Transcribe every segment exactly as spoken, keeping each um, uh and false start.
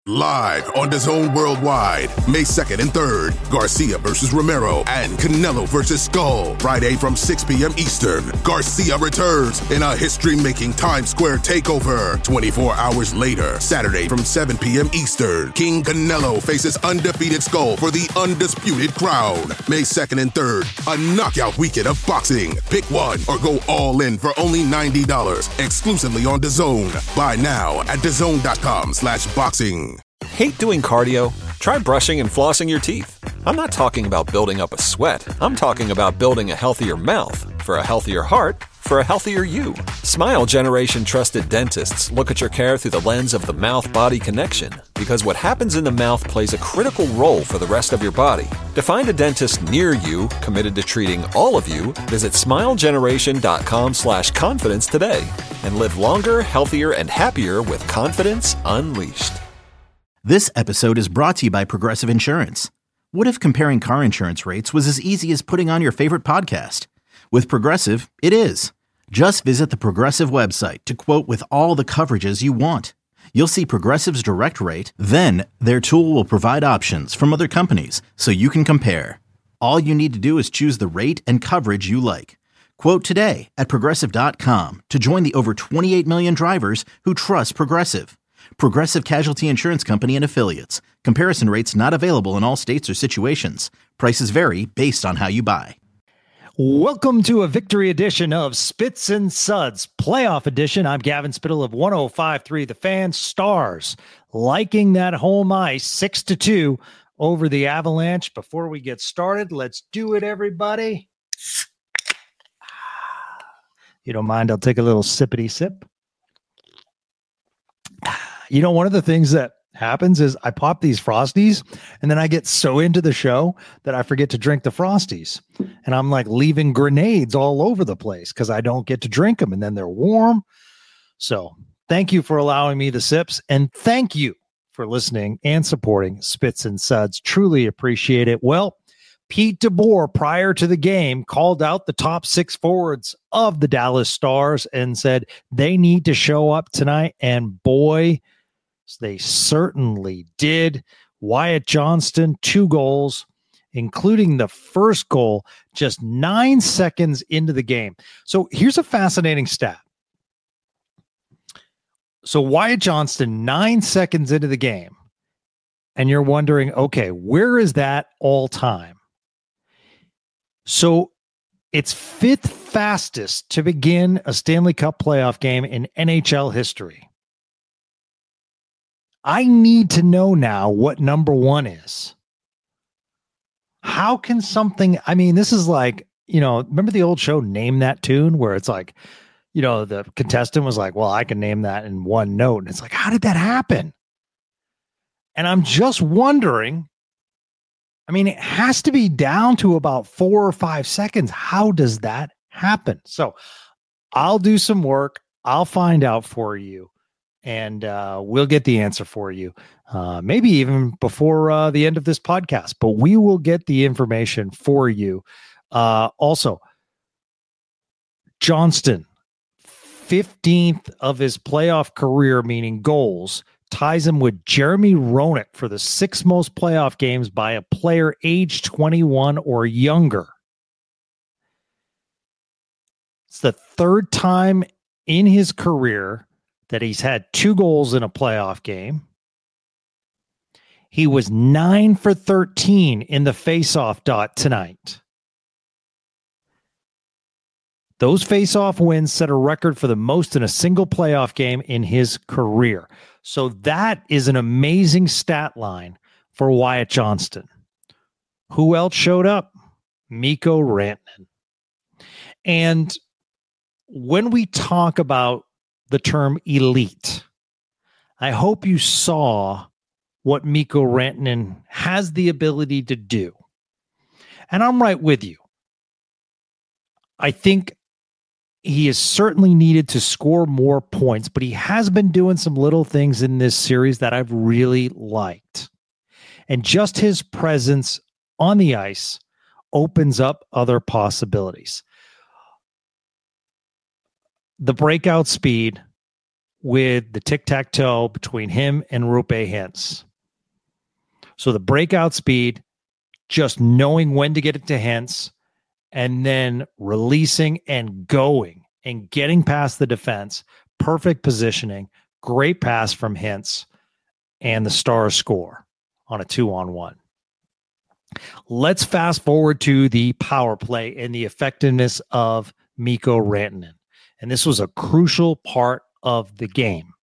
Live on DAZN Worldwide, May second and third, Garcia versus Romero and Canelo versus Skull. Friday from six p.m. Eastern, Garcia returns in a history-making Times Square takeover. twenty-four hours later, Saturday from seven p.m. Eastern, King Canelo faces undefeated Skull for the undisputed crown. May second and third, a knockout weekend of boxing. Pick one or go all in for only ninety dollars, exclusively on DAZN. Buy now at DAZN.com slash boxing. Hate doing cardio? Try brushing and flossing your teeth. I'm not talking about building up a sweat. I'm talking about building a healthier mouth. For a healthier heart, for a healthier you. Smile Generation trusted dentists look at your care through the lens of the mouth-body connection, because what happens in the mouth plays a critical role for the rest of your body. To find a dentist near you committed to treating all of you, visit smilegeneration.com slash confidence today and live longer, healthier, and happier with confidence unleashed. This episode is brought to you by Progressive Insurance. What if comparing car insurance rates was as easy as putting on your favorite podcast? With Progressive, it is. Just visit the Progressive website to quote with all the coverages you want. You'll see Progressive's direct rate, then their tool will provide options from other companies so you can compare. All you need to do is choose the rate and coverage you like. Quote today at Progressive dot com to join the over twenty-eight million drivers who trust Progressive. Progressive Casualty Insurance Company and Affiliates. Comparison rates not available in all states or situations. Prices vary based on how you buy. Welcome to a victory edition of Spits and Suds, playoff edition. I'm Gavin Spittle of one oh five point three The Fan. Stars liking that home ice six to two over the Avalanche. Before we get started, let's do it, everybody. You don't mind, I'll take a little sippity sip. You know, one of the things that happens is I pop these Frosties and then I get so into the show that I forget to drink the Frosties. And I'm like leaving grenades all over the place because I don't get to drink them and then they're warm. So thank you for allowing me the sips, and thank you for listening and supporting Spits and Suds. Truly appreciate it. Well, Pete DeBoer, prior to the game, called out the top six forwards of the Dallas Stars and said they need to show up tonight. And boy, they certainly did. Wyatt Johnston, two goals, including the first goal just nine seconds into the game. So here's a fascinating stat. So Wyatt Johnston, nine seconds into the game, and you're wondering, okay, where is that all time? So it's fifth fastest to begin a Stanley Cup playoff game in N H L history. I need to know now what number one is. How can something, I mean, this is like, you know, remember the old show Name That Tune, where it's like, you know, the contestant was like, well, I can name that in one note. And it's like, how did that happen? And I'm just wondering, I mean, it has to be down to about four or five seconds. How does that happen? So I'll do some work. I'll find out for you. And uh, we'll get the answer for you, uh, maybe even before uh, the end of this podcast. But we will get the information for you. Uh, also, Johnston, fifteenth of his playoff career, meaning goals, ties him with Jeremy Roenick for the sixth most playoff games by a player age twenty-one or younger. It's the third time in his career that he's had two goals in a playoff game. He was nine for thirteen in the faceoff dot tonight. Those faceoff wins set a record for the most in a single playoff game in his career. So that is an amazing stat line for Wyatt Johnston. Who else showed up? Mikko Rantanen. And when we talk about the term elite, I hope you saw what Mikko Rantanen has the ability to do. And I'm right with you. I think he is certainly needed to score more points, but he has been doing some little things in this series that I've really liked. And just his presence on the ice opens up other possibilities. The breakout speed, with the tic-tac-toe between him and Roope Hintz. So the breakout speed, just knowing when to get it to Hintz, and then releasing and going and getting past the defense. Perfect positioning. Great pass from Hintz. And the Stars score on a two-on-one. Let's fast forward to the power play and the effectiveness of Mikko Rantanen. And this was a crucial part of the game.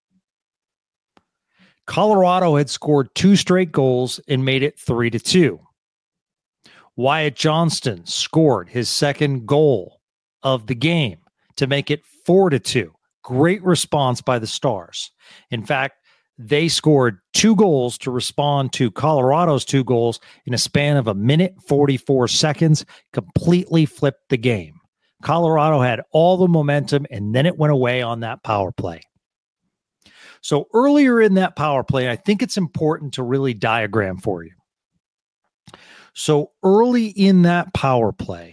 Colorado had scored two straight goals and made it three to two. Wyatt Johnston scored his second goal of the game to make it four to two. Great response by the Stars. In fact, they scored two goals to respond to Colorado's two goals in a span of a minute, forty-four seconds, completely flipped the game. Colorado had all the momentum, and then it went away on that power play. So earlier in that power play, I think it's important to really diagram for you. So early in that power play,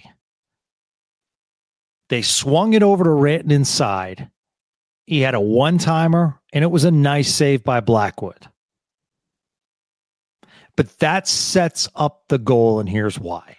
they swung it over to Rantanen side. He had a one-timer, and it was a nice save by Blackwood. But that sets up the goal, and here's why.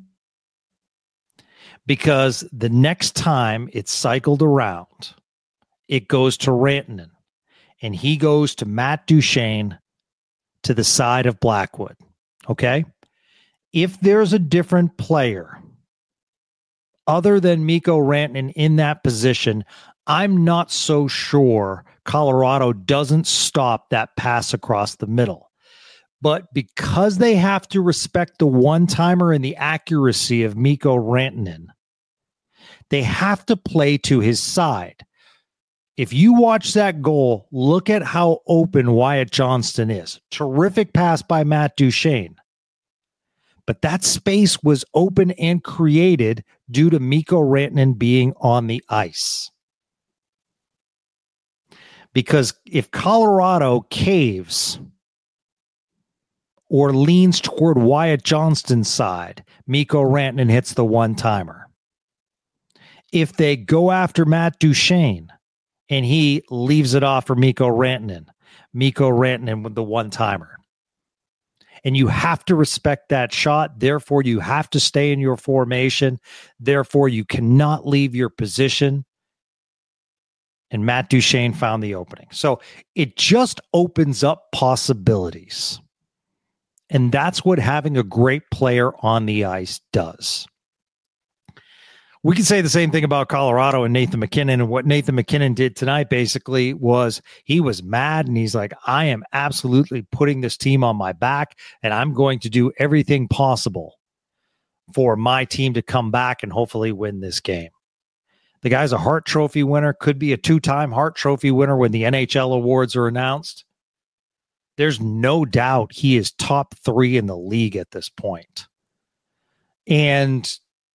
Because the next time it's cycled around, it goes to Rantanen, and he goes to Matt Duchene to the side of Blackwood. Okay? If there's a different player other than Mikko Rantanen in that position, I'm not so sure Colorado doesn't stop that pass across the middle. But because they have to respect the one-timer and the accuracy of Mikko Rantanen, they have to play to his side. If you watch that goal, look at how open Wyatt Johnston is. Terrific pass by Matt Duchene. But that space was open and created due to Mikko Rantanen being on the ice. Because if Colorado caves or leans toward Wyatt Johnston's side, Mikko Rantanen hits the one-timer. If they go after Matt Duchene and he leaves it off for Mikko Rantanen, Mikko Rantanen with the one-timer. And you have to respect that shot. Therefore, you have to stay in your formation. Therefore, you cannot leave your position. And Matt Duchene found the opening. So it just opens up possibilities. And that's what having a great player on the ice does. We can say the same thing about Colorado and Nathan MacKinnon. And what Nathan MacKinnon did tonight basically was he was mad and he's like, I am absolutely putting this team on my back and I'm going to do everything possible for my team to come back and hopefully win this game. The guy's a Hart Trophy winner, could be a two-time Hart Trophy winner when the N H L awards are announced. There's no doubt he is top three in the league at this point. And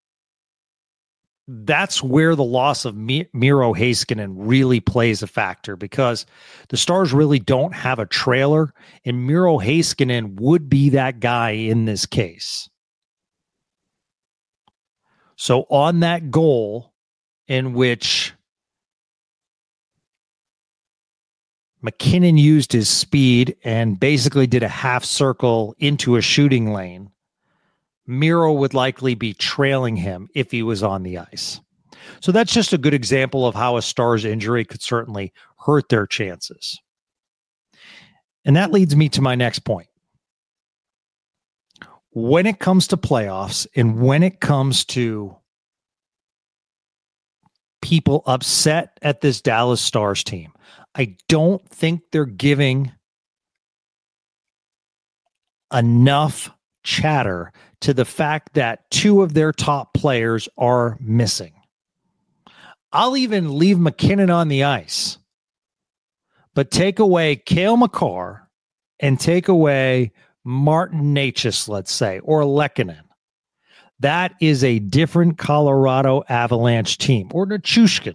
that's where the loss of Mi- Miro Heiskanen really plays a factor, because the Stars really don't have a trailer, and Miro Heiskanen would be that guy in this case. So on that goal, in which MacKinnon used his speed and basically did a half circle into a shooting lane, Miro would likely be trailing him if he was on the ice. So that's just a good example of how a Stars injury could certainly hurt their chances. And that leads me to my next point. When it comes to playoffs and when it comes to people upset at this Dallas Stars team, I don't think they're giving enough chatter to the fact that two of their top players are missing. I'll even leave MacKinnon on the ice, but take away Cale Makar and take away Martin Necas, let's say, or Lehkonen. That is a different Colorado Avalanche team, or Nichushkin.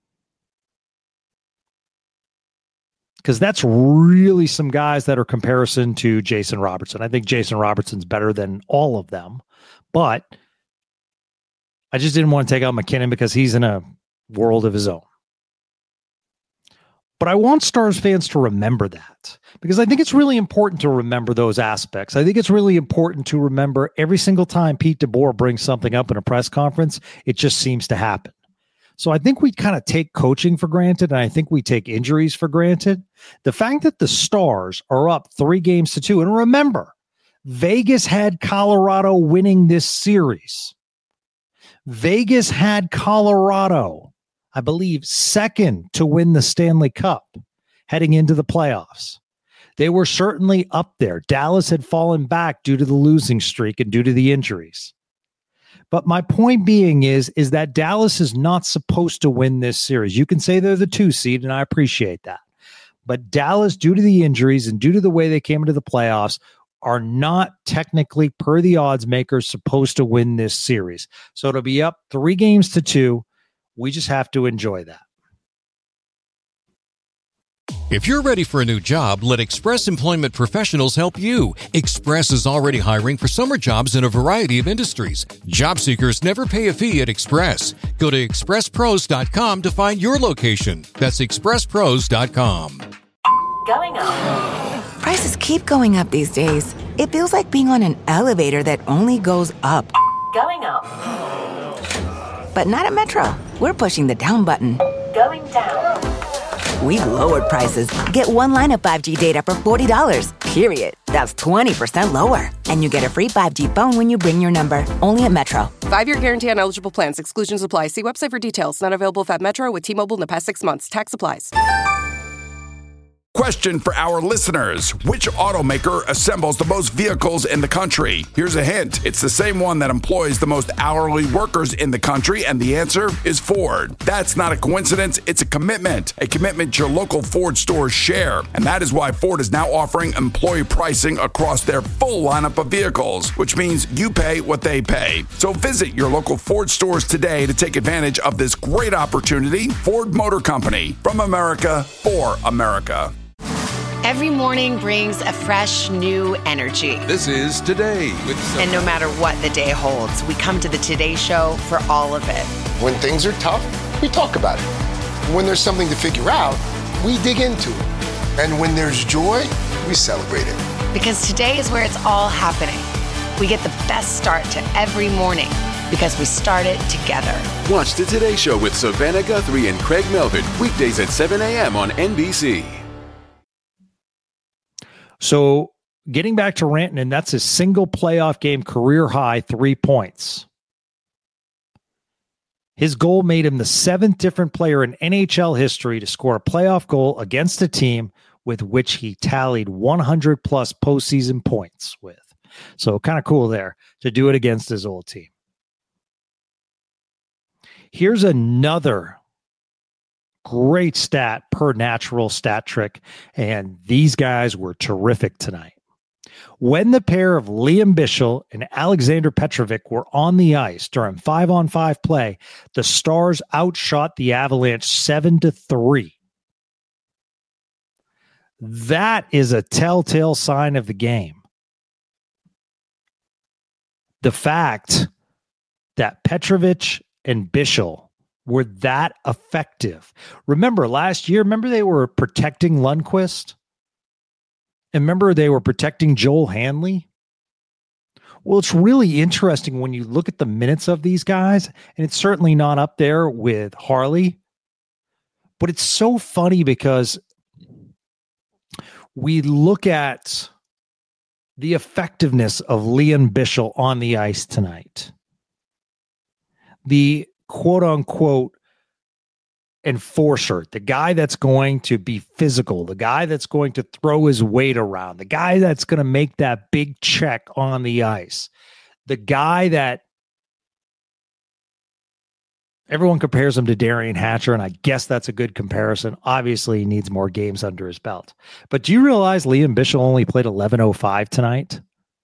Because that's really some guys that are comparison to Jason Robertson. I think Jason Robertson's better than all of them, but I just didn't want to take out MacKinnon because he's in a world of his own. But I want Stars fans to remember that, because I think it's really important to remember those aspects. I think it's really important to remember every single time Pete DeBoer brings something up in a press conference, it just seems to happen. So I think we kind of take coaching for granted, and I think we take injuries for granted. The fact that the Stars are up three games to two, and remember, Vegas had Colorado winning this series. Vegas had Colorado, I believe, second to win the Stanley Cup heading into the playoffs. They were certainly up there. Dallas had fallen back due to the losing streak and due to the injuries. But my point being is, is that Dallas is not supposed to win this series. You can say they're the two seed, and I appreciate that. But Dallas, due to the injuries and due to the way they came into the playoffs, are not technically, per the odds makers, supposed to win this series. So to be up three games to two, we just have to enjoy that. If you're ready for a new job, let Express Employment Professionals help you. Express is already hiring for summer jobs in a variety of industries. Job seekers never pay a fee at Express. Go to express pros dot com to find your location. That's express pros dot com. Going up. Prices keep going up these days. It feels like being on an elevator that only goes up. Going up. But not at Metro. We're pushing the down button. Going down. We've lowered prices. Get one line of five G data for forty dollars, period. That's twenty percent lower. And you get a free five G phone when you bring your number. Only at Metro. Five-year guarantee on eligible plans. Exclusions apply. See website for details. Not available at Metro with T-Mobile in the past six months. Tax applies. Question for our listeners. Which automaker assembles the most vehicles in the country? Here's a hint. It's the same one that employs the most hourly workers in the country, and the answer is Ford. That's not a coincidence. It's a commitment. A commitment your local Ford stores share. And that is why Ford is now offering employee pricing across their full lineup of vehicles, which means you pay what they pay. So visit your local Ford stores today to take advantage of this great opportunity. Ford Motor Company. From America, for America. Every morning brings a fresh, new energy. This is Today with Sophie. And no matter what the day holds, we come to the Today Show for all of it. When things are tough, we talk about it. When there's something to figure out, we dig into it. And when there's joy, we celebrate it. Because today is where it's all happening. We get the best start to every morning because we start it together. Watch the Today Show with Savannah Guthrie and Craig Melvin, weekdays at seven a.m. on N B C. So getting back to Rantanen, that's his single playoff game career high three points. His goal made him the seventh different player in N H L history to score a playoff goal against a team with which he tallied one hundred plus postseason points with. So kind of cool there to do it against his old team. Here's another great stat per Natural Stat Trick, and these guys were terrific tonight. When the pair of Liam Bichsel and Alexander Petrovic were on the ice during five-on-five play, the Stars outshot the Avalanche seven to three. That is a telltale sign of the game. The fact that Petrovic and Bichsel were that effective. Remember last year, remember they were protecting Lundqvist? And remember they were protecting Joel Hanley? Well, it's really interesting when you look at the minutes of these guys, and it's certainly not up there with Harley, but it's so funny because we look at the effectiveness of Liam Bichsel on the ice tonight. The quote unquote enforcer, the guy that's going to be physical, the guy that's going to throw his weight around, the guy that's going to make that big check on the ice, the guy that everyone compares him to Darian Hatcher, and I guess that's a good comparison. Obviously, he needs more games under his belt. But do you realize Liam Bichsel only played eleven oh five tonight?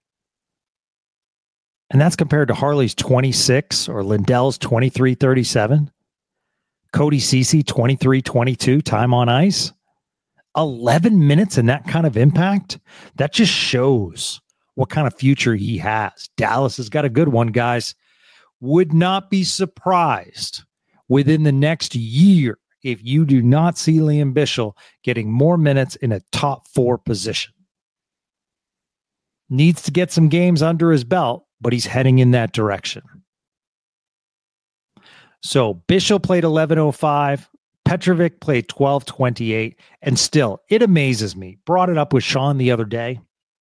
And that's compared to Harley's twenty-six or Lindell's twenty-three thirty-seven. Cody Ceci, twenty-three twenty-two, time on ice. eleven minutes and that kind of impact. That just shows what kind of future he has. Dallas has got a good one, guys. Would not be surprised within the next year if you do not see Liam Bichsel getting more minutes in a top four position. Needs to get some games under his belt, but he's heading in that direction. So Bichsel played eleven oh five. Petrovic played twelve twenty-eight. And still, it amazes me. Brought it up with Sean the other day.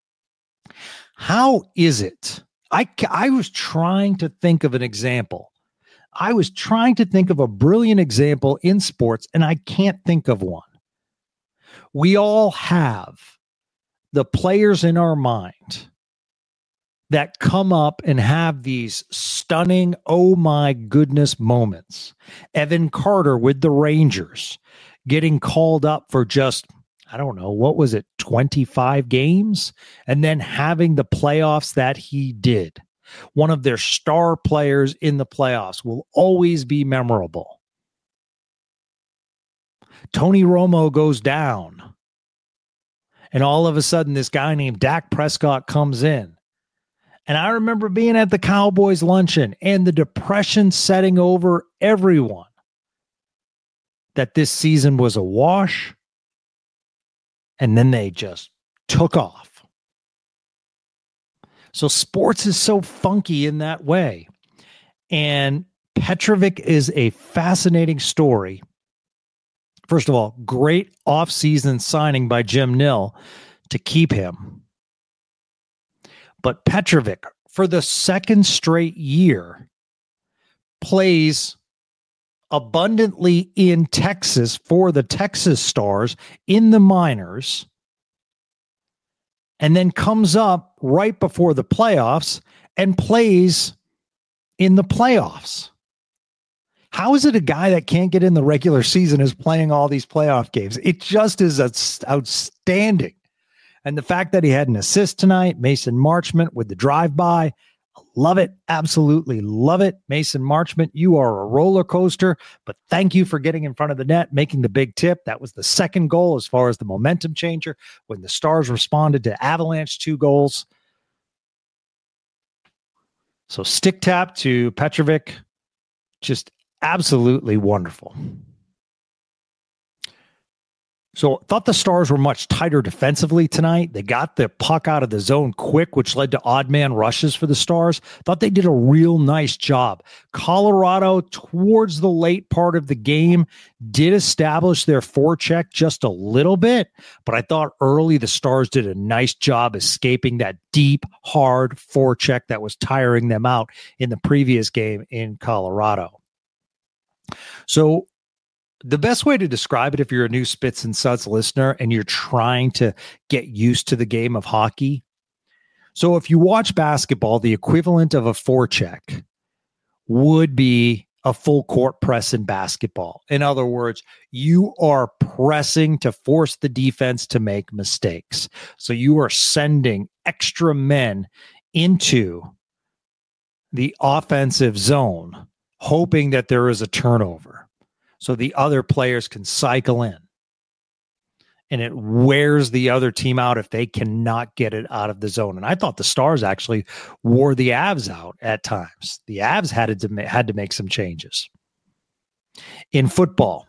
How is it? I, I was trying to think of an example. I was trying to think of a brilliant example in sports, and I can't think of one. We all have the players in our mind that come up and have these stunning, oh my goodness moments. Evan Carter with the Rangers getting called up for just, I don't know, what was it, twenty-five games? And then having the playoffs that he did. One of their star players in the playoffs will always be memorable. Tony Romo goes down. And all of a sudden, this guy named Dak Prescott comes in. And I remember being at the Cowboys luncheon and the depression setting over everyone that this season was a wash. And then they just took off. So sports is so funky in that way. And Petrovic is a fascinating story. First of all, great offseason signing by Jim Nill to keep him. But Petrovic, for the second straight year, plays abundantly in Texas for the Texas Stars in the minors, and then comes up right before the playoffs and plays in the playoffs. How is it a guy that can't get in the regular season is playing all these playoff games? It just is outstanding. And the fact that he had an assist tonight, Mason Marchment with the drive-by, love it. Absolutely love it. Mason Marchment, you are a roller coaster, but thank you for getting in front of the net, making the big tip. That was the second goal as far as the momentum changer when the Stars responded to Avalanche two goals. So stick tap to Petrovic, just absolutely wonderful. So thought the Stars were much tighter defensively tonight. They got the puck out of the zone quick, which led to odd man rushes for the Stars. Thought they did a real nice job. Colorado, towards the late part of the game, did establish their forecheck just a little bit, but I thought early the Stars did a nice job escaping that deep, hard forecheck that was tiring them out in the previous game in Colorado. So the best way to describe it, if you're a new Spits and Suds listener and you're trying to get used to the game of hockey. So if you watch basketball, the equivalent of a forecheck would be a full court press in basketball. In other words, you are pressing to force the defense to make mistakes. So you are sending extra men into the offensive zone, hoping that there is a turnover, so the other players can cycle in. And it wears the other team out if they cannot get it out of the zone. And I thought the Stars actually wore the Avs out at times. The Avs had to, ma- had to make some changes. In football,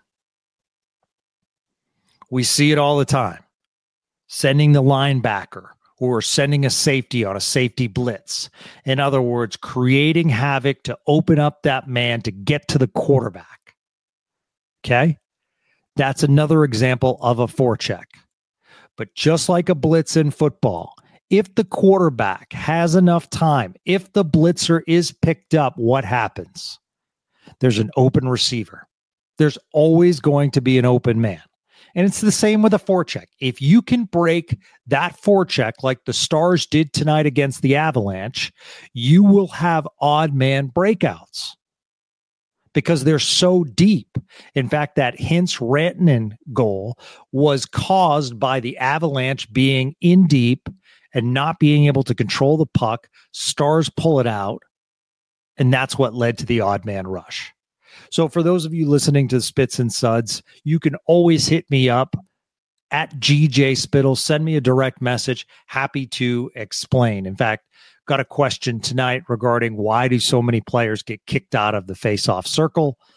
we see it all the time. Sending the linebacker or sending a safety on a safety blitz. In other words, creating havoc to open up that man to get to the quarterback. Okay, that's another example of a forecheck. But just like a blitz in football, if the quarterback has enough time, if the blitzer is picked up, what happens? There's an open receiver. There's always going to be an open man. And it's the same with a forecheck. If you can break that forecheck like the Stars did tonight against the Avalanche, you will have odd man breakouts, because they're so deep. In fact, that Hintz-Rantanen goal was caused by the Avalanche being in deep and not being able to control the puck. Stars pull it out, and that's what led to the odd man rush. So for those of you listening to Spits and Suds, you can always hit me up at G J Spittle. Send me a direct message. Happy to explain. In fact, got a question tonight regarding why do so many players get kicked out of the face-off circle.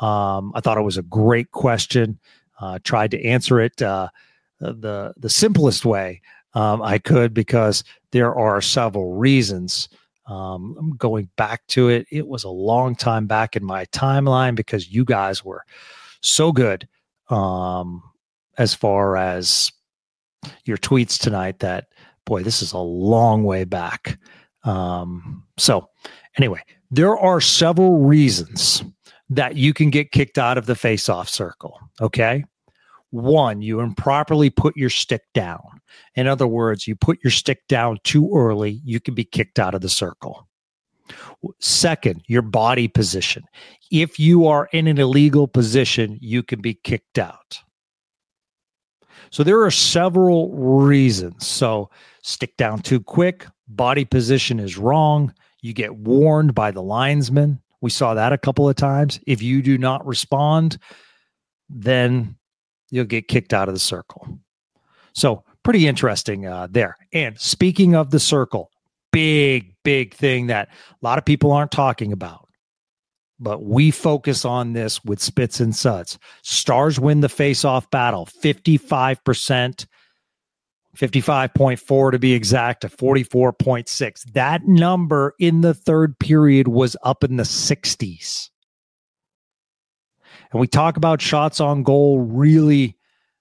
Um, I thought it was a great question. Uh, tried to answer it uh, the the simplest way um, I could, because there are several reasons. Um, I'm going back to it. It was a long time back in my timeline because you guys were so good um, as far as your tweets tonight that, boy, this is a long way back. Um, so anyway, there are several reasons that you can get kicked out of the face-off circle. Okay. One, you improperly put your stick down. In other words, you put your stick down too early, you can be kicked out of the circle. Second, your body position. If you are in an illegal position, you can be kicked out. So there are several reasons. So stick down too quick, body position is wrong, you get warned by the linesman. We saw that a couple of times. If you do not respond, then you'll get kicked out of the circle. So pretty interesting uh, there. And speaking of the circle, big, big thing that a lot of people aren't talking about, but we focus on this with Spits and Suds. Stars win the face-off battle, fifty-five percent, fifty-five point four to be exact, to forty-four point six. That number in the third period was up in the sixties. And we talk about shots on goal, really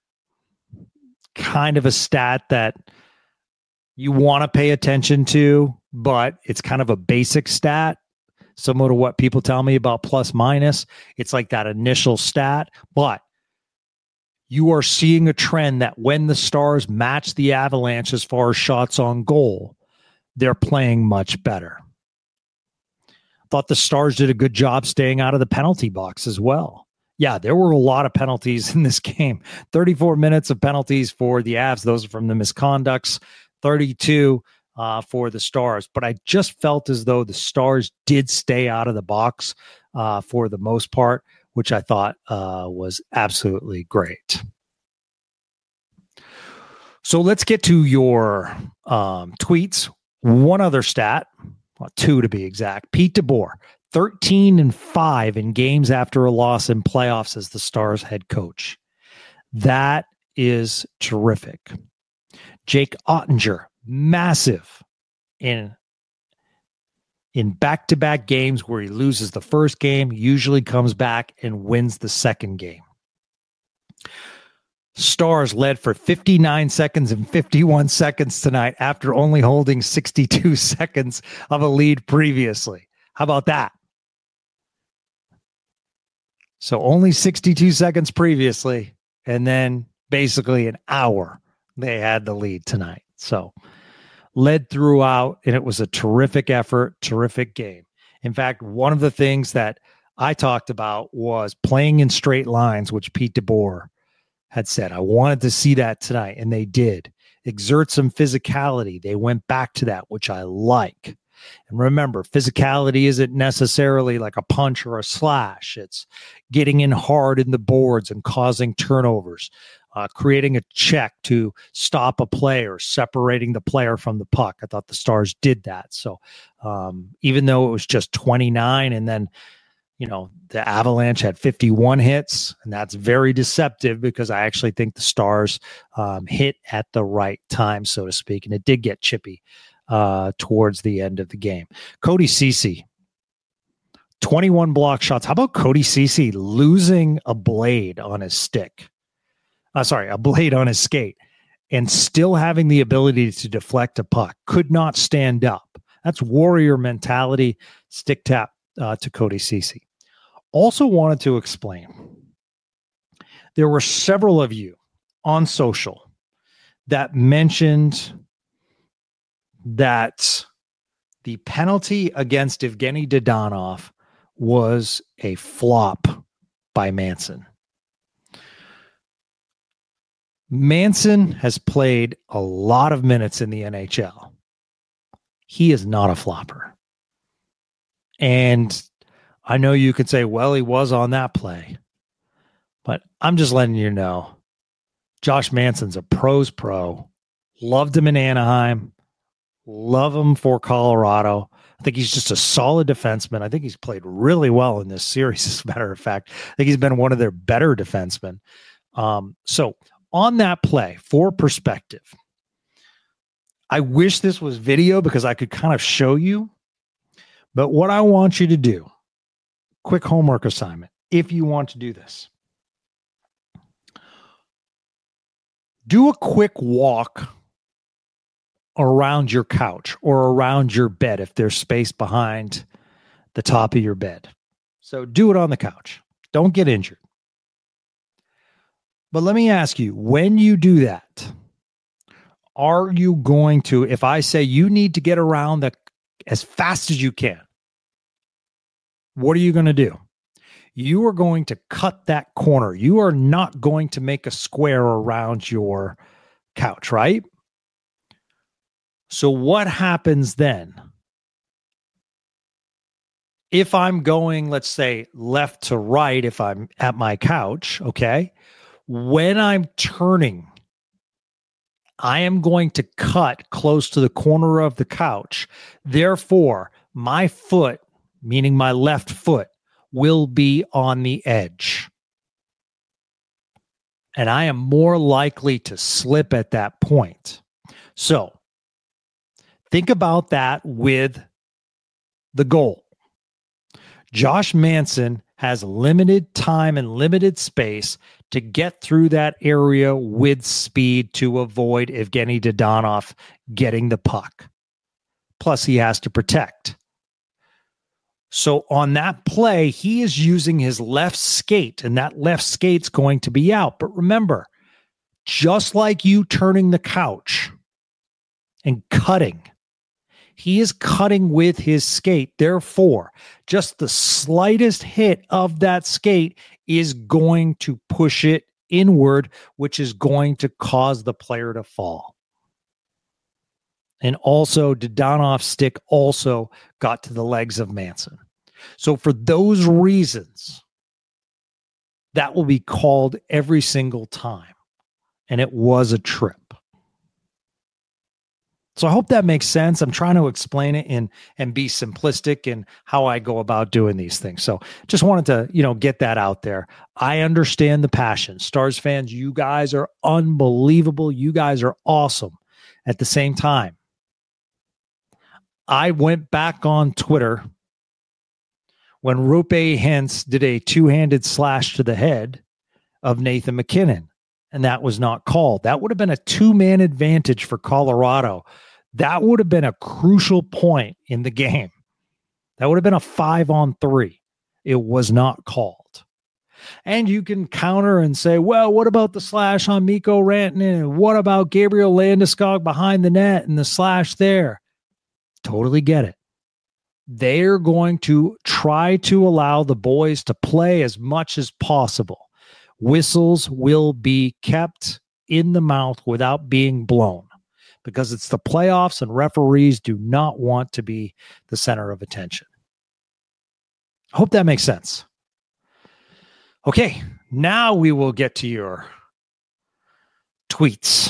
kind of a stat that you want to pay attention to, but it's kind of a basic stat, similar to what people tell me about plus minus. It's like that initial stat, but you are seeing a trend that when the Stars match the Avalanche as far as shots on goal, they're playing much better. Thought the Stars did a good job staying out of the penalty box as well. Yeah, there were a lot of penalties in this game. thirty-four minutes of penalties for the Avs. Those are from the misconducts. thirty-two uh, for the Stars. But I just felt as though the Stars did stay out of the box uh, for the most part, which I thought uh, was absolutely great. So let's get to your um, tweets. One other stat, well, two to be exact. Pete DeBoer, thirteen and five in games after a loss in playoffs as the Stars head coach. That is terrific. Jake Ottinger, massive in in back-to-back games where he loses the first game, usually comes back and wins the second game. Stars led for fifty-nine seconds and fifty-one seconds tonight after only holding sixty-two seconds of a lead previously. How about that? So only sixty-two seconds previously, and then basically an hour they had the lead tonight. So led throughout, and it was a terrific effort, terrific game. In fact, one of the things that I talked about was playing in straight lines, which Pete DeBoer had said. I wanted to see that tonight, and they did. Exert some physicality. They went back to that, which I like. And remember, physicality isn't necessarily like a punch or a slash. It's getting in hard in the boards and causing turnovers, uh, creating a check to stop a player, separating the player from the puck. I thought the Stars did that. So um, even though it was just twenty-nine, and then, you know, the Avalanche had fifty-one hits, and that's very deceptive because I actually think the Stars um, hit at the right time, so to speak, and it did get chippy uh, towards the end of the game. Cody Ceci, twenty-one block shots. How about Cody Ceci losing a blade on his stick? Uh, sorry, a blade on his skate, and still having the ability to deflect a puck. Could not stand up. That's warrior mentality. Stick tap uh, to Cody Ceci. Also wanted to explain, there were several of you on social that mentioned that the penalty against Evgeny Dadonov was a flop by Manson. Manson has played a lot of minutes in the N H L. He is not a flopper. And I know you could say, well, he was on that play. But I'm just letting you know, Josh Manson's a pro's pro. Loved him in Anaheim. Love him for Colorado. I think he's just a solid defenseman. I think he's played really well in this series, as a matter of fact. I think he's been one of their better defensemen. Um, so on that play, for perspective, I wish this was video because I could kind of show you. But what I want you to do, quick homework assignment, if you want to do this, do a quick walk around your couch or around your bed if there's space behind the top of your bed. So do it on the couch. Don't get injured. But let me ask you, when you do that, are you going to, if I say you need to get around the as fast as you can, what are you going to do? You are going to cut that corner. You are not going to make a square around your couch, right? So what happens then? If I'm going, let's say, left to right, if I'm at my couch, okay, when I'm turning, I am going to cut close to the corner of the couch. Therefore, my foot, meaning my left foot, will be on the edge. And I am more likely to slip at that point. So, think about that with the goal. Josh Manson has limited time and limited space to get through that area with speed to avoid Evgeny Dadonov getting the puck. Plus, he has to protect. So on that play, he is using his left skate, and that left skate's going to be out. But remember, just like you turning the couch and cutting, he is cutting with his skate. Therefore, just the slightest hit of that skate is going to push it inward, which is going to cause the player to fall. And also, Dadonov's stick also got to the legs of Manson. So for those reasons, that will be called every single time. And it was a trip. So I hope that makes sense. I'm trying to explain it in and be simplistic in how I go about doing these things. So just wanted to, you know, get that out there. I understand the passion. Stars fans, you guys are unbelievable. You guys are awesome. At the same time, I went back on Twitter when Roope Hintz did a two-handed slash to the head of Nathan MacKinnon, and that was not called. That would have been a two-man advantage for Colorado. That would have been a crucial point in the game. That would have been a five on three. It was not called. And you can counter and say, well, what about the slash on Mikko Rantanen? And what about Gabriel Landeskog behind the net and the slash there? Totally get it. They're going to try to allow the boys to play as much as possible. Whistles will be kept in the mouth without being blown because it's the playoffs and referees do not want to be the center of attention. I hope that makes sense. Okay, now we will get to your tweets.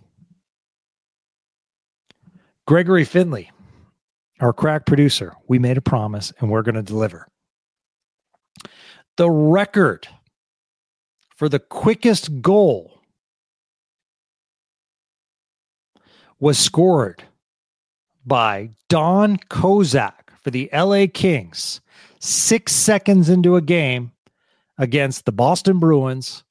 Gregory Finley, our crack producer, we made a promise and we're going to deliver. The record for the quickest goal was scored by Don Kozak for the L A Kings six seconds into a game against the Boston Bruins,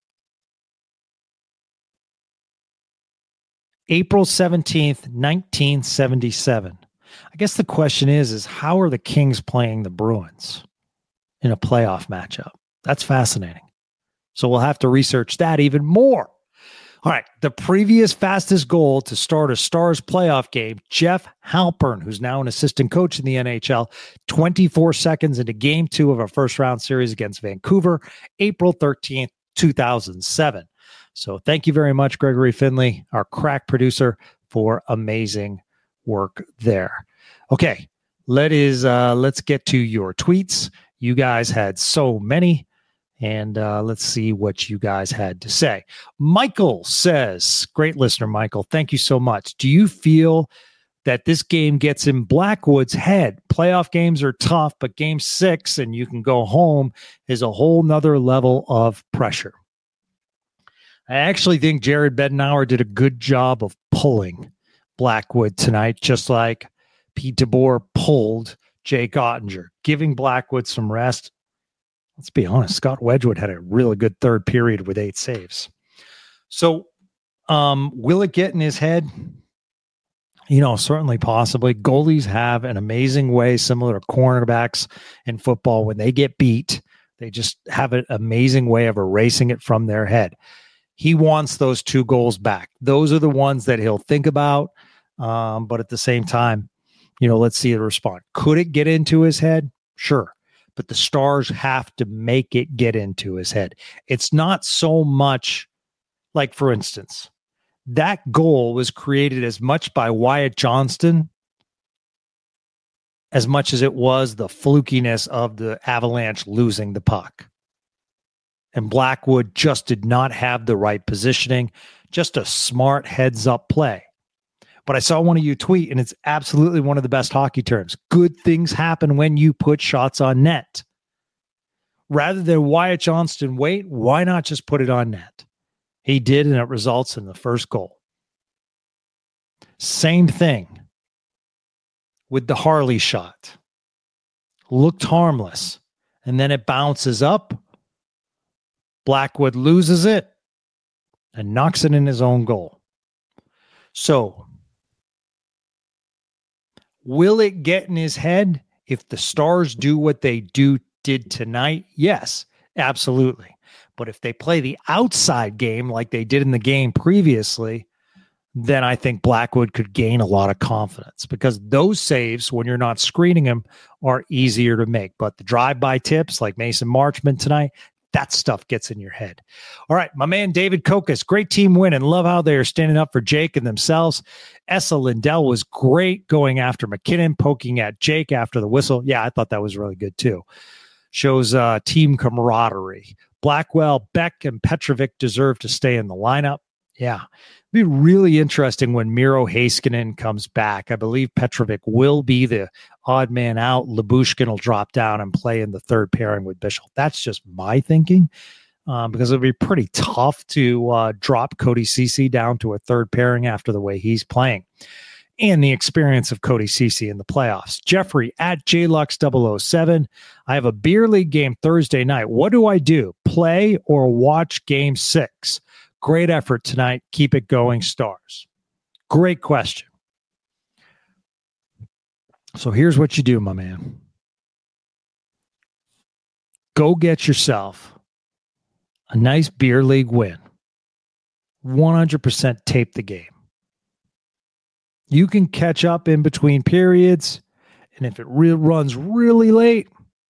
April seventeenth, nineteen seventy-seven. I guess the question is, is how are the Kings playing the Bruins in a playoff matchup? That's fascinating. So we'll have to research that even more. All right. The previous fastest goal to start a Stars playoff game, Jeff Halpern, who's now an assistant coach in the N H L, twenty-four seconds into game two of our first round series against Vancouver, April thirteenth, two thousand seven. So thank you very much, Gregory Finley, our crack producer, for amazing work there. Okay. Let is, uh, let's get to your tweets. You guys had so many. And uh, let's see what you guys had to say. Michael says, great listener, Michael, thank you so much. Do you feel that this game gets in Blackwood's head. Playoff games are tough, but game six and you can go home is a whole nother level of pressure. I actually think Jared Bednauer did a good job of pulling Blackwood tonight, just like Pete DeBoer pulled Jake Ottinger, giving Blackwood some rest. Let's be honest, Scott Wedgwood had a really good third period with eight saves. So um, will it get in his head? You know, certainly possibly. Goalies have an amazing way, similar to cornerbacks in football. When they get beat, they just have an amazing way of erasing it from their head. He wants those two goals back. Those are the ones that he'll think about. Um, but at the same time, you know, let's see it respond. Could it get into his head? Sure. But the Stars have to make it get into his head. It's not so much like, for instance, that goal was created as much by Wyatt Johnston as much as it was the flukiness of the Avalanche losing the puck. And Blackwood just did not have the right positioning, just a smart heads-up play. But I saw one of you tweet, and it's absolutely one of the best hockey terms. Good things happen when you put shots on net. Rather than Wyatt Johnston wait, why not just put it on net? He did, and it results in the first goal. Same thing with the Harley shot. Looked harmless, and then it bounces up. Blackwood loses it and knocks it in his own goal. So, will it get in his head if the Stars do what they do did tonight? Yes, absolutely. But if they play the outside game like they did in the game previously, then I think Blackwood could gain a lot of confidence, because those saves, when you're not screening them, are easier to make. But the drive-by tips like Mason Marchment tonight, that stuff gets in your head. All right, my man David Kokas, great team win, and love how they are standing up for Jake and themselves. Essa Lindell was great going after McKinnon, poking at Jake after the whistle. Yeah, I thought that was really good too. Shows uh, team camaraderie. Blackwell, Beck, and Petrovic deserve to stay in the lineup. Yeah, it'd be really interesting when Miro Heiskanen comes back. I believe Petrovic will be the odd man out. Lyubushkin will drop down and play in the third pairing with Bishop. That's just my thinking, um, because it would be pretty tough to uh, drop Cody Ceci down to a third pairing after the way he's playing and the experience of Cody Ceci in the playoffs. Jeffrey at J Lux double oh seven. I have a beer league game Thursday night. What do I do? Play or watch game six? Great effort tonight. Keep it going, Stars. Great question. So here's what you do, my man. Go get yourself a nice beer league win. one hundred percent tape the game. You can catch up in between periods, and if it re- runs really late,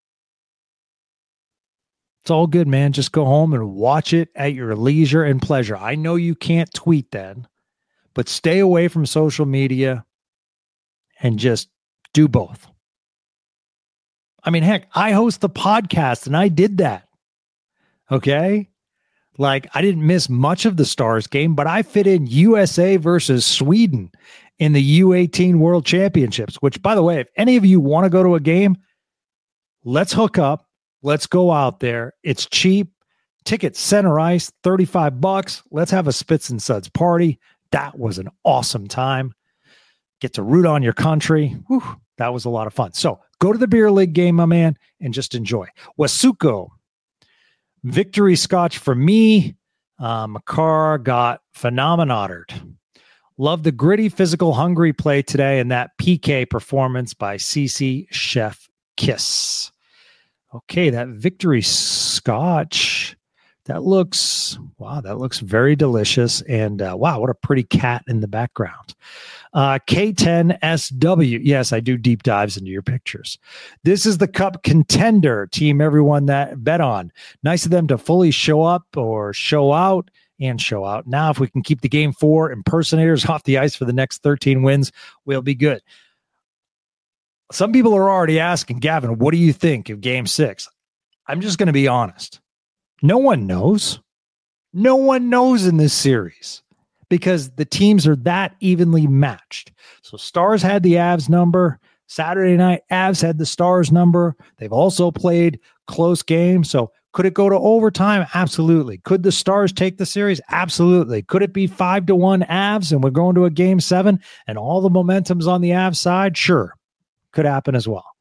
it's all good, man. Just go home and watch it at your leisure and pleasure. I know you can't tweet then, but stay away from social media and just do both. I mean, heck, I host the podcast and I did that. Okay? Like, I didn't miss much of the Stars game, but I fit in U S A versus Sweden in the U eighteen World Championships, which, by the way, if any of you want to go to a game, let's hook up. Let's go out there. It's cheap. Tickets center ice, thirty-five bucks. Let's have a Spits and Suds party. That was an awesome time. Get to root on your country. Whew, that was a lot of fun. So go to the beer league game, my man, and just enjoy. Wasuko, victory scotch for me. Uh, Makar got phenomenotted. Love the gritty, physical, hungry play today and that P K performance by Cece Chef Kiss. Okay, that victory scotch, that looks, wow, that looks very delicious. And uh, wow, what a pretty cat in the background. Uh, K ten S W. Yes, I do deep dives into your pictures. This is the Cup contender team, everyone that bet on. Nice of them to fully show up or show out and show out. Now, if we can keep the game four impersonators off the ice for the next thirteen wins, we'll be good. Some people are already asking, Gavin, what do you think of game six? I'm just going to be honest. No one knows. No one knows in this series because the teams are that evenly matched. So Stars had the Avs number. Saturday night, Avs had the Stars number. They've also played close games. So could it go to overtime? Absolutely. Could the Stars take the series? Absolutely. Could it be five to one Avs and we're going to a game seven and all the momentum's on the Avs side? Sure. Could happen as well.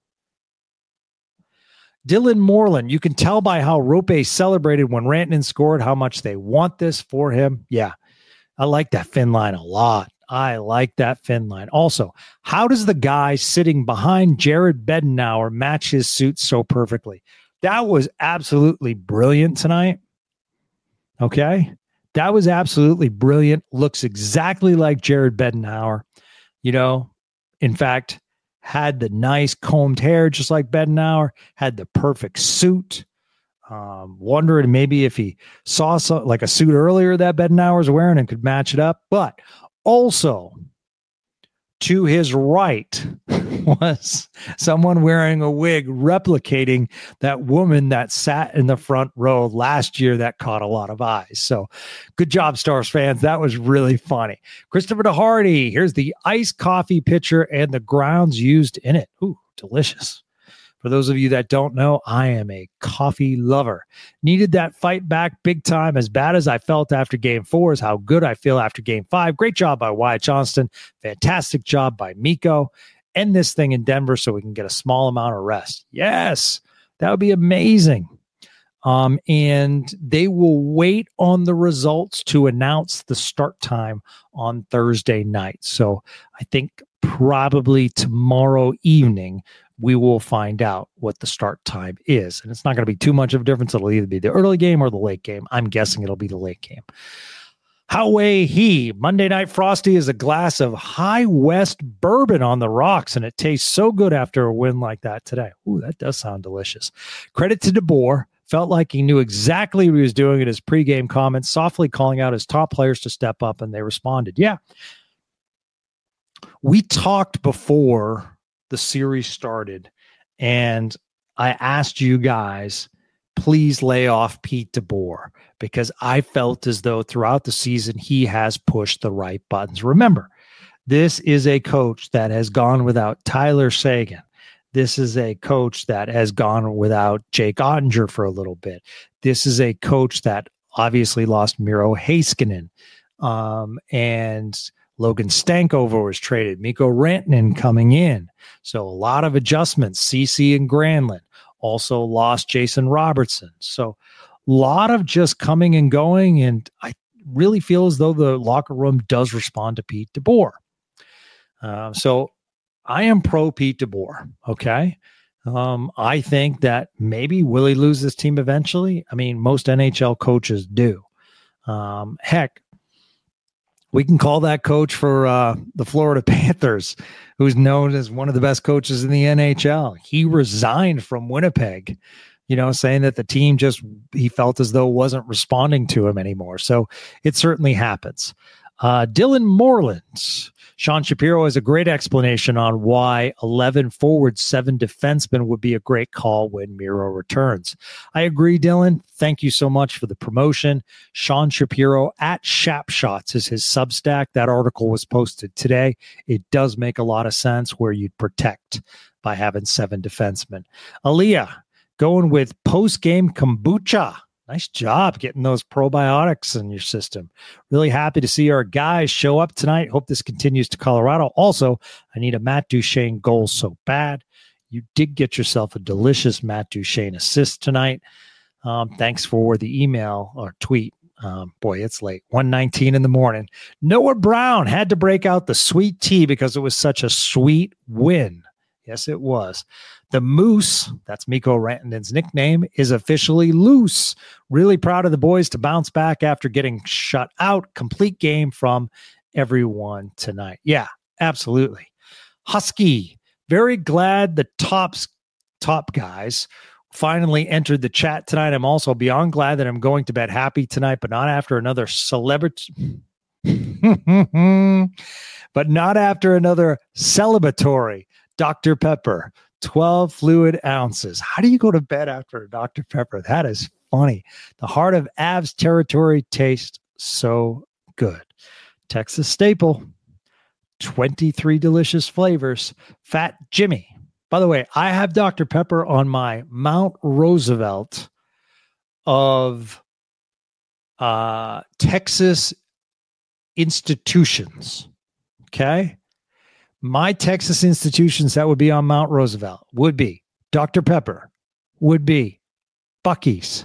Dylan Moreland, you can tell by how Roope celebrated when Rantanen scored how much they want this for him. Yeah, I like that Finn line a lot. I like that Finn line. Also, how does the guy sitting behind Jared Bednauer match his suit so perfectly? That was absolutely brilliant tonight. Okay? That was absolutely brilliant. Looks exactly like Jared Bednauer. You know, in fact, had the nice combed hair just like Bednauer, had the perfect suit. Um, wondering maybe if he saw some, like a suit earlier that Bednauer was wearing and could match it up. But also, to his right was someone wearing a wig replicating that woman that sat in the front row last year that caught a lot of eyes. So good job, Stars fans. That was really funny. Christopher DeHardy, here's the iced coffee pitcher and the grounds used in it. Ooh, delicious. For those of you that don't know, I am a coffee lover. Needed that fight back big time. As bad as I felt after game four is how good I feel after game five. Great job by Wyatt Johnston. Fantastic job by Mikko. End this thing in Denver so we can get a small amount of rest. Yes, that would be amazing. Um, and they will wait on the results to announce the start time on Thursday night. So I think probably tomorrow evening, we will find out what the start time is. And it's not going to be too much of a difference. It'll either be the early game or the late game. I'm guessing it'll be the late game. Howie he Monday Night Frosty is a glass of High West bourbon on the rocks, and it tastes so good after a win like that today. Ooh, that does sound delicious. Credit to DeBoer. Felt like he knew exactly what he was doing in his pregame comments, softly calling out his top players to step up, and they responded. Yeah. We talked before the series started, and I asked you guys, please lay off Pete DeBoer, because I felt as though throughout the season he has pushed the right buttons. Remember, this is a coach that has gone without Tyler Seguin. This is a coach that has gone without Jake Ottinger for a little bit. This is a coach that obviously lost Miro Heiskanen, um, and Logan Stankover was traded. Mikko Rantanen coming in. So a lot of adjustments. Ceci and Granlund also lost Jason Robertson. So a lot of just coming and going. And I really feel as though the locker room does respond to Pete DeBoer. Uh, so I am pro Pete DeBoer. Okay. Um, I think that maybe will he lose this team eventually? I mean, most N H L coaches do. Um, heck, we can call that coach for uh, the Florida Panthers, who's known as one of the best coaches in the N H L. He resigned from Winnipeg, you know, saying that the team just, he felt as though wasn't responding to him anymore. So it certainly happens. Uh, Dylan Moreland. Sean Shapiro has a great explanation on why eleven forwards, seven defensemen would be a great call when Miro returns. I agree, Dylan. Thank you so much for the promotion. Sean Shapiro at Shapshots is his Substack. That article was posted today. It does make a lot of sense where you'd protect by having seven defensemen. Aaliyah going with post-game kombucha. Nice job getting those probiotics in your system. Really happy to see our guys show up tonight. Hope this continues to Colorado. Also, I need a Matt Duchene goal so bad. You did get yourself a delicious Matt Duchene assist tonight. Um, thanks for the email or tweet. Um, boy, it's late. one nineteen in the morning. Noah Brown had to break out the sweet tea because it was such a sweet win. Yes, it was. The Moose, that's Mikko Rantanen's nickname, is officially loose. Really proud of the boys to bounce back after getting shut out. Complete game from everyone tonight. Yeah, absolutely. Husky, very glad the tops, top guys finally entered the chat tonight. I'm also beyond glad that I'm going to bed happy tonight, but not after another celebrity. but not after another celebratory Doctor Pepper. twelve fluid ounces. How do you go to bed after a Doctor Pepper? That is funny. The heart of Avs territory tastes so good. Texas staple. twenty-three delicious flavors. Fat Jimmy. By the way, I have Doctor Pepper on my Mount Roosevelt of uh, Texas institutions. Okay. My Texas institutions that would be on Mount Roosevelt would be Doctor Pepper, would be Buc-ee's,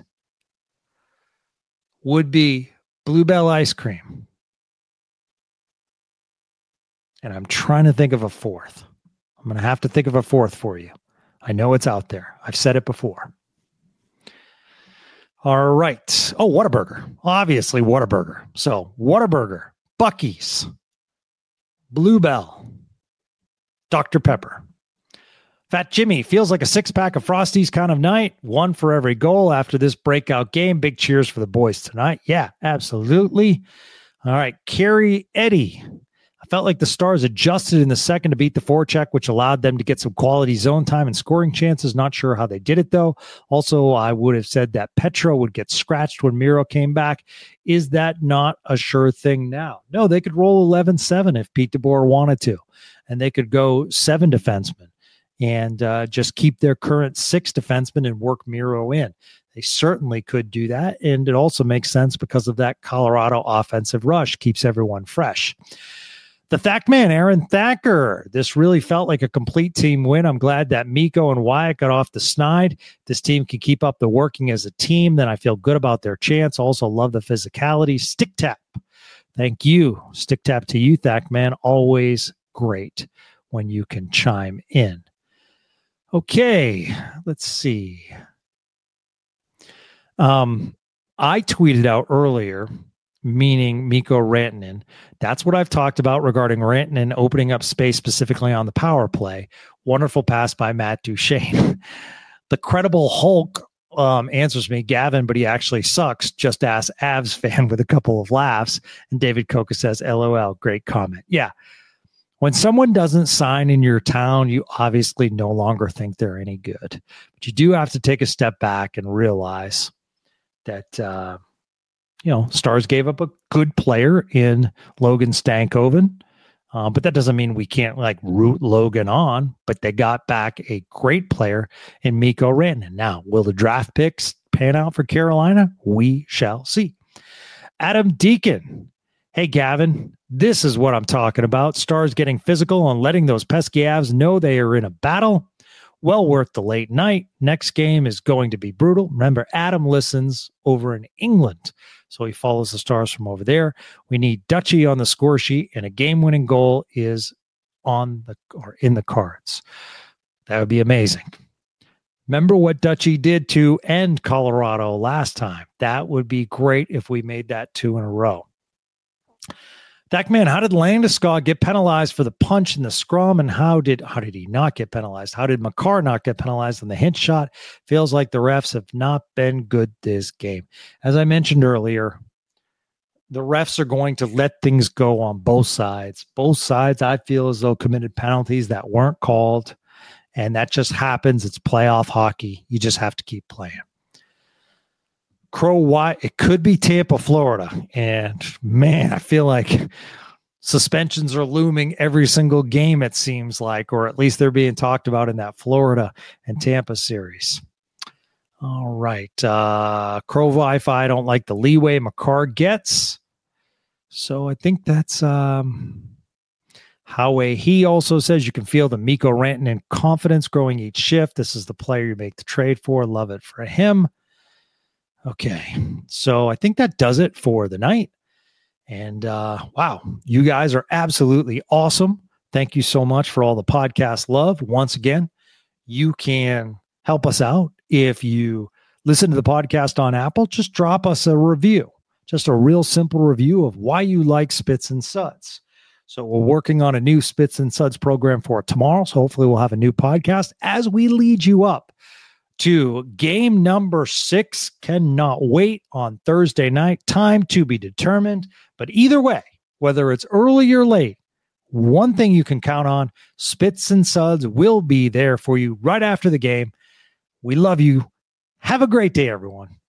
would be Bluebell ice cream. And I'm trying to think of a fourth. I'm going to have to think of a fourth for you. I know it's out there. I've said it before. All right. Oh, Whataburger. Obviously, Whataburger. So, Whataburger, Buc-ee's, Bluebell, Doctor Pepper. Fat Jimmy, feels like a six-pack of Frosties kind of night. One for every goal after this breakout game. Big cheers for the boys tonight. Yeah, absolutely. All right. Carrie Eddie. I felt like the Stars adjusted in the second to beat the forecheck, which allowed them to get some quality zone time and scoring chances. Not sure how they did it, though. Also, I would have said that Petro would get scratched when Miro came back. Is that not a sure thing now? No, they could roll eleven seven if Pete DeBoer wanted to, and they could go seven defensemen and uh, just keep their current six defensemen and work Miro in. They certainly could do that, and it also makes sense because of that Colorado offensive rush, keeps everyone fresh. The Thack man, Aaron Thacker. This really felt like a complete team win. I'm glad that Mikko and Wyatt got off the snide. This team can keep up the working as a team. Then I feel good about their chance. Also love the physicality. Stick tap. Thank you. Stick tap to you, Thack man. Always great when you can chime in. Okay, let's see. Um, I tweeted out earlier, meaning Mikko Rantanen. That's what I've talked about regarding Rantanen opening up space specifically on the power play. Wonderful pass by Matt Duchene. The credible Hulk um, answers me, Gavin, but he actually sucks. Just ask Avs fan with a couple of laughs. And David Coca says, L O L, great comment. Yeah. When someone doesn't sign in your town, you obviously no longer think they're any good. But you do have to take a step back and realize that, uh, you know, Stars gave up a good player in Logan Stankoven, uh, but that doesn't mean we can't like root Logan on, but they got back a great player in Mikko Rantanen. Now, will the draft picks pan out for Carolina? We shall see. Adam Deacon. Hey, Gavin, this is what I'm talking about. Stars getting physical and letting those pesky Avs know they are in a battle. Well worth the late night. Next game is going to be brutal. Remember, Adam listens over in England, so he follows the Stars from over there. We need Dutchy on the score sheet, and a game-winning goal is on the or in the cards. That would be amazing. Remember what Dutchy did to end Colorado last time. That would be great if we made that two in a row. That man, how did Landeskog get penalized for the punch in the scrum, and how did how did he not get penalized? How did Makar not get penalized on the hint shot? Feels like the refs have not been good this game. As I mentioned earlier, the refs are going to let things go on both sides. Both sides, I feel as though, committed penalties that weren't called, and that just happens. It's playoff hockey. You just have to keep playing. Crow White, it could be Tampa, Florida. And man, I feel like suspensions are looming every single game, it seems like, or at least they're being talked about in that Florida and Tampa series. All right. Uh, Crow Wi-Fi, I don't like the leeway Makar gets. So I think that's um, how a, he also says you can feel the Mikko Rantanen confidence growing each shift. This is the player you make the trade for. Love it for him. Okay, so I think that does it for the night. And uh, wow, you guys are absolutely awesome. Thank you so much for all the podcast love. Once again, you can help us out. If you listen to the podcast on Apple, just drop us a review, just a real simple review of why you like Spits and Suds. So we're working on a new Spits and Suds program for tomorrow. So hopefully we'll have a new podcast as we lead you up to game number six. Cannot wait on Thursday night. Time to be determined. But either way, whether it's early or late, one thing you can count on, Spits and Suds will be there for you right after the game. We love you. Have a great day, everyone.